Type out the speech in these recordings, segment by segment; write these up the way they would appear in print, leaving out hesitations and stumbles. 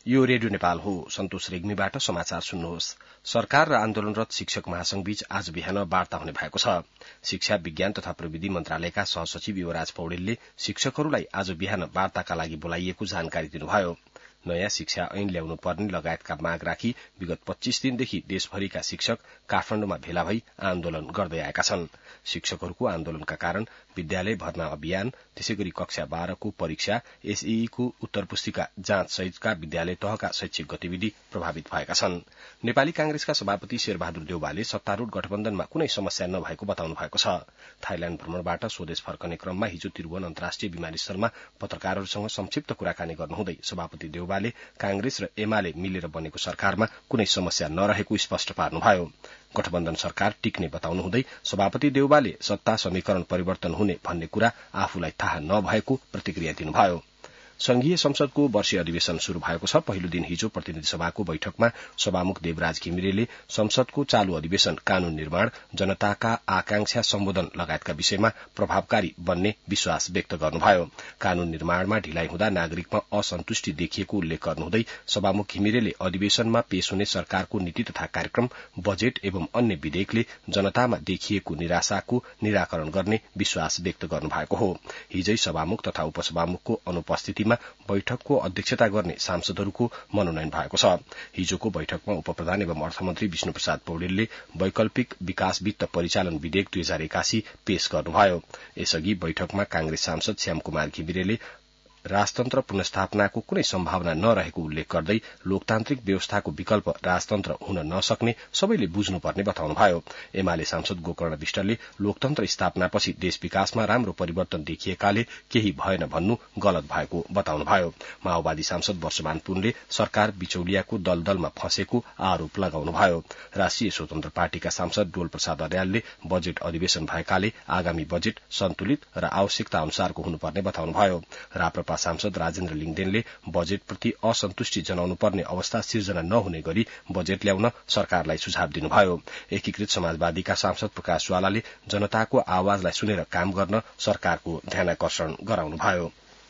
यो रेडियो नेपाल हो। सन्तोष रेग्मीबाट समाचार सुन्नुहोस्। सरकार र आन्दोलनरत शिक्षक महासंघ बीच आज बिहान वार्ता हुने भएको छ। शिक्षा विज्ञान तथा प्रविधि मन्त्रालयका सहसचिव युवराज पौडेलले शिक्षकहरूलाई आज बिहान वार्ताका लागि बोलाइएको जानकारी दिनुभयो। नयाँ शिक्षा ऐन ल्याउनु पर्ने लगायतका माग राखी विगत 25 दिनदेखि देशभरिका शिक्षक काठमाण्डुमा भेला भई आन्दोलन गर्दै आएका छन्। शिक्षकहरूको आन्दोलनका कारण विद्यालय भर्ना अभियान, त्यसैगरी कक्षा 12 को परीक्षा, एसईई को उत्तर पुस्तिका जाँच सहितका विद्यालय तहका शैक्षिक गतिविधि प्रभावित भएका छन्। नेपाली कांग्रेसका सभापति शेरबहादुर देउवाले सत्तारूढ़ गठबन्धनमा कुनै समस्या नभएको बताउनु भएको छ। थाइल्याण्ड भ्रमणबाट स्वदेश फर्कने क्रममा हिजो त्रिभुवन अन्तर्राष्ट्रिय विमानस्थलमा पत्रकारहरूसँग संक्षिप्त कुराकानी गर्नुहुँदै सभापति देउवाले कांग्रेस र एमाले मिलेर बनेको सरकारमा कुनै समस्या नरहेको स्पष्ट पार्नुभयो। गठबन्धन सरकार टिक्ने बताउनुहुँदै सभापति देउवाले सत्ता समीकरण परिवर्तन हुने भन्ने कुरा आफूलाई थाहा नभएको प्रतिक्रिया दिनुभयो। संघीय संसदको वर्षीय अधिवेशन शुरू भएको छ। पहिलो दिन हिजो प्रतिनिधि सभाको बैठकमा सभामुख देवराज घिमिरेले संसदको चालू अधिवेशन कानून निर्माण, जनताका आकांक्षा सम्बोधन लगायतका विषयमा प्रभावकारी बन्ने विश्वास व्यक्त गर्नुभयो। कानून निर्माणमा ढिलाइ हुँदा नागरिकमा असन्तुष्टि देखिएको उल्लेख गर्नुहुँदै सभामुख घिमिरेले अधिवेशनमा पेश हुने सरकारको नीति तथा कार्यक्रम, बजेट एवं अन्य विधेयकले जनतामा देखिएको निराशाको निराकरण गर्ने विश्वास व्यक्त गर्नुभएको हो। हिजै सभामुख तथा उपसभामुखको अनुपस्थितिमा बैठकको अध्यक्षता गर्ने सांसदहरूको मनोनयन भएको छ। हिजोको बैठकमा उपप्रधान एवं अर्थमन्त्री विष्णुप्रसाद पौडेलले वैकल्पिक विकास वित्त परिचालन विधेयक 2081 पेश गर्नुभयो। यसअघि बैठकमा कांग्रेस सांसद श्यामकुमार घिमिरेले राजतन्त्र पुनर्स्थापनाको कुनै सम्भावना नरहेको उल्लेख गर्दै लोकतान्त्रिक व्यवस्थाको विकल्प राजतन्त्र हुन नसक्ने सबैले बुझ्नुपर्ने बताउनुभयो। एमाले सांसद गोकर्ण विष्टले लोकतन्त्र स्थापनापछि देश विकासमा राम्रो परिवर्तन देखिएकाले केही भएन भन्नु गलत भएको बताउनुभयो। माओवादी सांसद वर्षमान पुनले सरकार बिचौलियाको दलदलमा फँसेको आरोप लगाउनुभयो। राष्ट्रिय स्वतन्त्र पार्टीका सांसद डोल प्रसाद अर्यालले बजेट अधिवेशन भएकाले आगामी बजेट सन्तुलित र आवश्यकता अनुसारको हुनुपर्ने बताउनुभयो। राप्रपा सांसद राजेन्द्र लिङदेनले बजेटप्रति असन्तुष्टि जनाउनु पर्ने अवस्था सिर्जना नहुने गरी बजेट ल्याउन सरकारलाई सुझाव दिनुभयो। एकीकृत समाजवादीका सांसद प्रकाश ज्वालाले जनताको आवाजलाई सुनेर काम गर्न सरकारको ध्यानाकर्षण गराउनुभयो।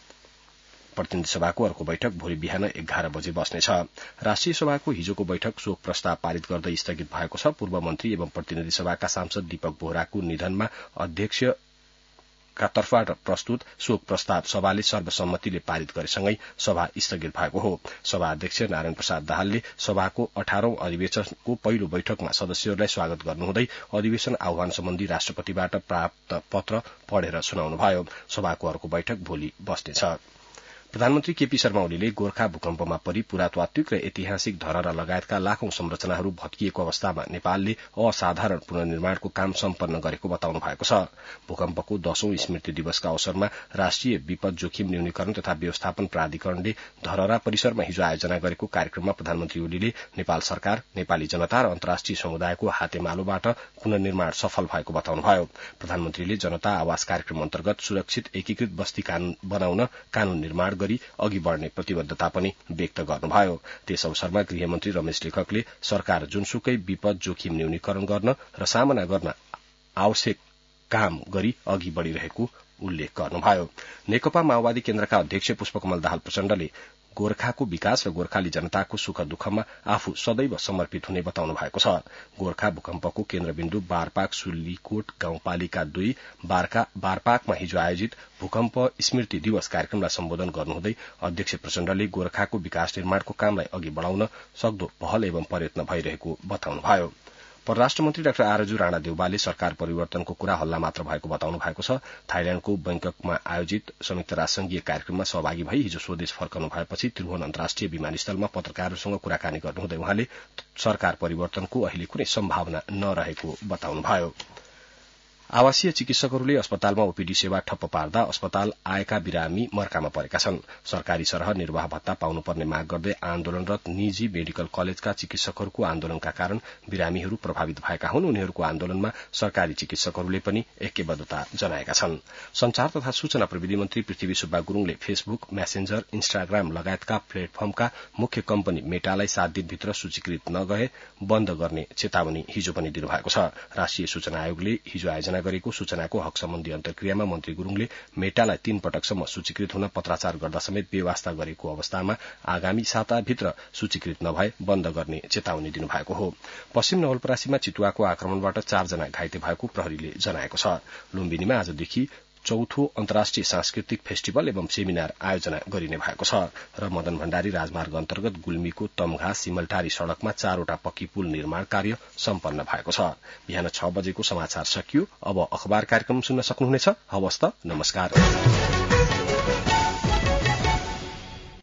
प्रतिनिधि सभाको अर्को बैठक भोलि बिहान 11 बजे बस्नेछ। राष्ट्रिय सभाको हिजोको बैठक शोक प्रस्ताव पारित गर्दै स्थगित भएको छ। पूर्व मन्त्री एवं प्रतिनिधि सभाका सांसद दीपक बोहराको निधनमा अध्यक्ष का तर्फबाट प्रस्तुत शोक प्रस्ताव सभाले सर्वसम्मतिले पारित गरेसँगै सभा स्थगित भएको हो। सभा अध्यक्ष नारायण प्रसाद दाहालले सभाको 18औं अधिवेशनको पहिलो बैठकमा सदस्यहरूलाई स्वागत गर्नुहुँदै अधिवेशन आह्वान सम्बन्धी राष्ट्रपतिबाट प्राप्त पत्र पढेर सुनाउनुभयो। सभाको अर्को बैठक भोलि बस्नेछ। प्रधानमन्त्री केपी शर्मा ओलीले गोर्खा भूकम्पमा परि पुरातात्विक र ऐतिहासिक धरहरा लगायतका लाखौं संरचनाहरू भत्किएको अवस्थामा नेपालले असाधारण पुनर्निर्माणको काम सम्पन्न गरेको बताउनु भएको छ। भूकम्पको 10औं स्मृति दिवसका अवसरमा राष्ट्रिय विपद जोखिम न्यूनीकरण तथा व्यवस्थापन प्राधिकरणले धरहरा परिसरमा हिजो आयोजना गरेको कार्यक्रममा प्रधानमन्त्री ओलीले नेपाल सरकार, नेपाली जनता र अन्तर्राष्ट्रिय समुदायको हातेमालोबाट पुनर्निर्माण सफल भएको बताउनुभयो। प्रधानमन्त्रीले जनता आवास कार्यक्रम अन्तर्गत सुरक्षित एकीकृत बस्ती बनाउन कानून निर्माण गरी अघि बढ़ने प्रतिबद्धता पनि व्यक्त गर्नुभयो। त्यस अवसरमा गृहमन्त्री रमेश लेखकले सरकार जुनसुकै विपद जोखिम न्यूनीकरण गर्न र सामना गर्न आवश्यक काम गरी अघि बढ़िरहेको उल्लेख गर्नुभयो। नेकपा माओवादी केन्द्रका अध्यक्ष पुष्पकमल दाहाल प्रचण्डले गोर्खाको विकास र गोर्खाली जनताको सुख दुःखमा आफू सदैव समर्पित हुने बताउनु भएको छ। गोर्खा भूकम्पको केन्द्रबिन्दु बारपाक सुल्लीकोट गाउँपालिका 2 बारपाकमा हिजो आयोजित भूकम्प स्मृति दिवस कार्यक्रमलाई सम्बोधन गर्नुहुँदै अध्यक्ष प्रचण्डले गोर्खाको विकास निर्माणको कामलाई अघि बढ़ाउन सक्दो पहल एवं प्रयत्न भइरहेको बताउनुभयो। परराष्ट्र मन्त्री डाक्टर आरजु राणा देउवाले सरकार परिवर्तनको कुरा हल्ला मात्र भएको बताउनु भएको छ। थाइल्याण्डको बैंककमा आयोजित संयुक्त राष्ट्रसंघीय कार्यक्रममा सहभागी भई हिजो स्वदेश फर्कनु भएपछि त्रिभुवन अन्तर्राष्ट्रिय विमानस्थलमा पत्रकारहरूसँग कुराकानी गर्नुहुँदै उहाँले सरकार परिवर्तनको अहिले कुनै सम्भावना नरहेको बताउनुभयो। आवासीय चिकित्सकहरूले अस्पतालमा ओपीडी सेवा ठप्प पार्दा अस्पताल आएका बिरामी मर्कामा परेका छन्। सरकारी सरह निर्वाह भत्ता पाउनुपर्ने माग गर्दै आन्दोलनरत निजी मेडिकल कलेजका चिकित्सकहरूको आन्दोलनका कारण बिरामीहरू प्रभावित भएका हुन्। उनीहरूको आन्दोलनमा सरकारी चिकित्सकहरूले पनि ऐक्यबद्धता जनाएका छन्। संचार तथा सूचना प्रविधि मन्त्री पृथ्वी सुब्बा गुरूङले फेसबुक, मेसेन्जर, इन्स्टाग्राम लगायतका प्लेटफर्मका मुख्य कम्पनी मेटालाई 7 दिनभित्र सूचीकृत नगए बन्द गर्ने चेतावनी हिजो पनि दिनुभएको छ। राष्ट्रिय सूचना आयोगले हिजो आयोजना गरेको सूचनाको हक सम्बन्धी अन्तर्क्रियामा मन्त्री गुरूङले मेटालाई 3 पटकसम्म सूचीकृत हुन पत्राचार गर्दा समेत बेवास्ता गरेको अवस्थामा आगामी साताभित्र सूचीकृत नभए बन्द गर्ने चेतावनी दिनुभएको हो। पश्चिम नवलपरासीमा चितुवाको आक्रमणबाट 4 जना घाइते भएको प्रहरीले जनाएको छ। लुम्बिनीमा आजदेखि 4थो अन्तर्राष्ट्रिय सांस्कृतिक फेस्टिभल एवं सेमिनार आयोजना गरिने भएको छ र मदन भण्डारी राजमार्ग अन्तर्गत गुल्मीको तमघास सिमलटारी सड़कमा 4 वटा पक्की पुल निर्माण कार्य सम्पन्न भएको छ। बिहान 6 बजेको समाचार सकियो। अब अखबार कार्यक्रम सुन्न सक्नुहुनेछ। हवस् त, नमस्कार।